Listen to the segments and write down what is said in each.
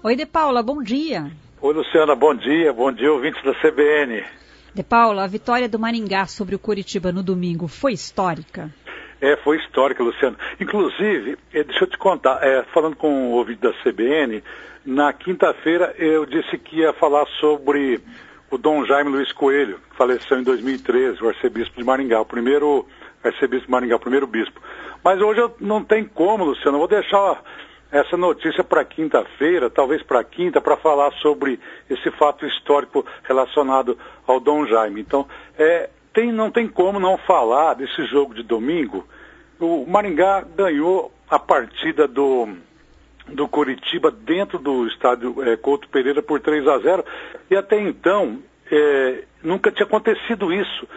Oi, De Paula, bom dia. Oi, Luciana, bom dia, ouvintes da CBN. De Paula, a vitória do Maringá sobre o Coritiba no domingo foi histórica? Foi histórica, Luciana. Inclusive, deixa eu te contar, falando com o ouvinte da CBN, na quinta-feira eu disse que ia falar sobre o Dom Jaime Luiz Coelho, que faleceu em 2013, o arcebispo de Maringá, o primeiro arcebispo de Maringá, o primeiro bispo. Mas hoje não tem como, Luciana, eu vou deixar essa notícia para quinta-feira, talvez para quinta, para falar sobre esse fato histórico relacionado ao Dom Jaime. Então, não tem como não falar desse jogo de domingo. O Maringá ganhou a partida do Coritiba dentro do estádio Couto Pereira por 3-0, e até então nunca tinha acontecido isso.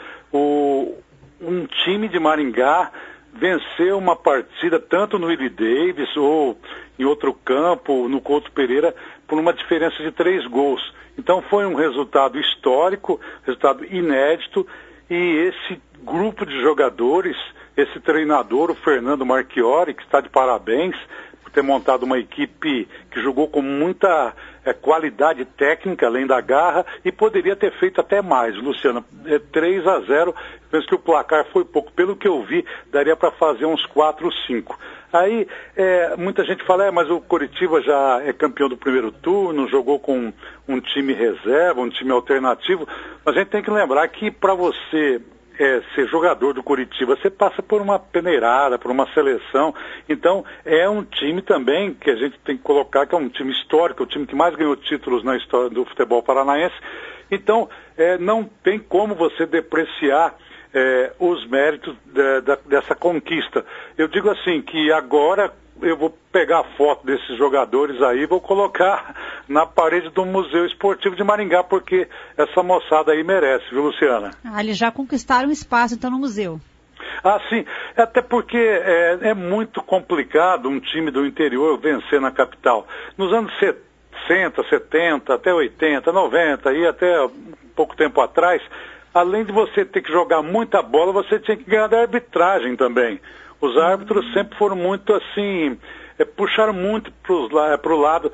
Um time de Maringá venceu uma partida tanto no Willie Davis ou em outro campo, no Couto Pereira, por uma diferença de 3 gols. Então foi um resultado histórico, resultado inédito, e esse grupo de jogadores, esse treinador, o Fernando Marchiori, que está de parabéns por ter montado uma equipe que jogou com muita qualidade técnica, além da garra, e poderia ter feito até mais, Luciana. 3-0, penso que o placar foi pouco. Pelo que eu vi, daria para fazer uns 4 ou 5. Aí, muita gente fala, mas o Coritiba já é campeão do primeiro turno, jogou com um time reserva, um time alternativo, mas a gente tem que lembrar que para você ser jogador do Coritiba, você passa por uma peneirada, por uma seleção. Então, é um time também que a gente tem que colocar que é um time histórico, o time que mais ganhou títulos na história do futebol paranaense. Então, não tem como você depreciar os méritos dessa conquista. Eu digo assim, que agora eu vou pegar a foto desses jogadores aí e vou colocar na parede do Museu Esportivo de Maringá, porque essa moçada aí merece, viu, Luciana? Eles já conquistaram espaço, então, no museu. Sim, até porque é muito complicado um time do interior vencer na capital. Nos anos 60, 70, até 80, 90 e até pouco tempo atrás, além de você ter que jogar muita bola, você tinha que ganhar da arbitragem também. Os árbitros sempre foram muito assim, puxaram muito para o lado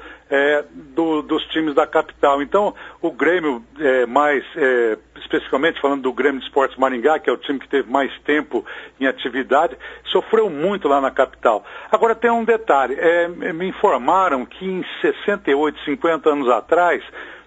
dos times da capital. Então, o Grêmio, especificamente falando do Grêmio de Esportes Maringá, que é o time que teve mais tempo em atividade, sofreu muito lá na capital. Agora, tem um detalhe, me informaram que em 68, 50 anos atrás,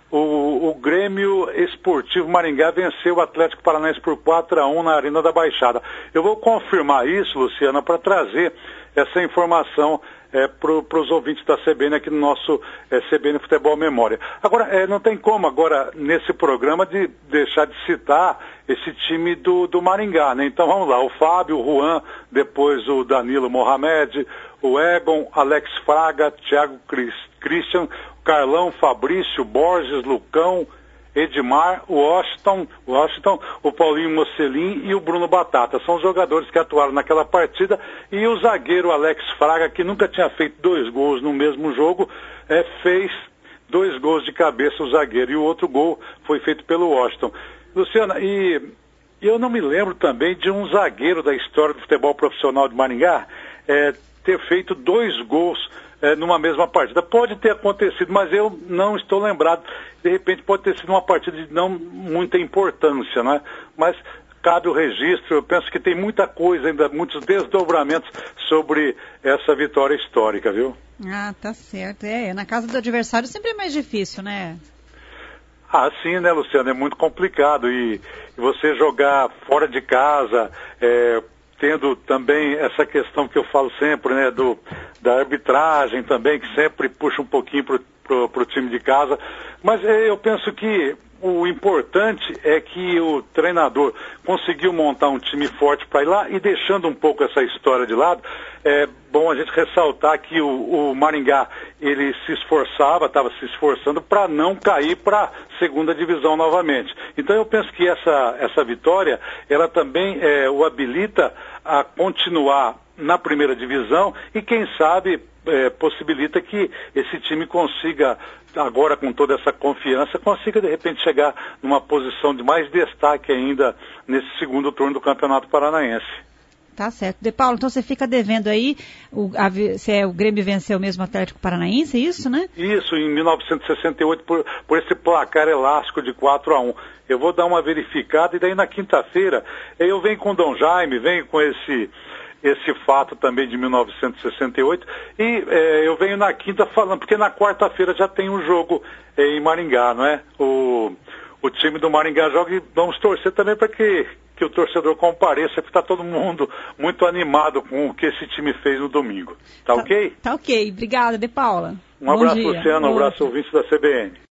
o Grêmio Esportivo Maringá venceu o Atlético Paranaense por 4-1 na Arena da Baixada. Eu vou confirmar isso, Luciana, para trazer essa informação para os ouvintes da CBN aqui no nosso CBN Futebol Memória. Agora, não tem como agora, nesse programa, de deixar de citar esse time do Maringá, né? Então vamos lá, o Fábio, o Juan, depois o Danilo Mohamed, o Egon, Alex Fraga, Thiago Christian, Carlão, Fabrício, Borges, Lucão, Edmar, o Washington, o Paulinho Mocelin e o Bruno Batata. São os jogadores que atuaram naquela partida, e o zagueiro Alex Fraga, que nunca tinha feito 2 gols no mesmo jogo, fez 2 gols de cabeça o zagueiro, e o outro gol foi feito pelo Washington. Luciana, e eu não me lembro também de um zagueiro da história do futebol profissional de Maringá ter feito 2 gols numa mesma partida. Pode ter acontecido, mas eu não estou lembrado. De repente pode ter sido uma partida de não muita importância, né? Mas cabe o registro. Eu penso que tem muita coisa ainda, muitos desdobramentos sobre essa vitória histórica, viu? Tá certo. Na casa do adversário sempre é mais difícil, né? Sim, né, Luciano? É muito complicado. E você jogar fora de casa, tendo também essa questão que eu falo sempre, né, da arbitragem também, que sempre puxa um pouquinho pro time de casa. Mas eu penso que o importante é que o treinador conseguiu montar um time forte para ir lá, e deixando um pouco essa história de lado, é bom a gente ressaltar que o Maringá, ele estava se esforçando para não cair para a segunda divisão novamente. Então eu penso que essa vitória, ela também o habilita a continuar na primeira divisão, e quem sabe possibilita que esse time consiga, agora com toda essa confiança, consiga de repente chegar numa posição de mais destaque ainda nesse segundo turno do Campeonato Paranaense. Tá certo. De Paulo, então você fica devendo aí, se o Grêmio venceu mesmo o Atlético Paranaense, é isso, né? Isso, em 1968, por esse placar elástico de 4-1. Eu vou dar uma verificada e daí na quinta-feira eu venho com o Dom Jaime, venho com esse fato também de 1968 e eu venho na quinta falando, porque na quarta-feira já tem um jogo em Maringá, não é? O time do Maringá joga e vamos torcer também para que o torcedor compareça, porque está todo mundo muito animado com o que esse time fez no domingo. Tá ok? Tá ok. Obrigada, De Paula. Um abraço, Luciano, um abraço, ouvintes da CBN.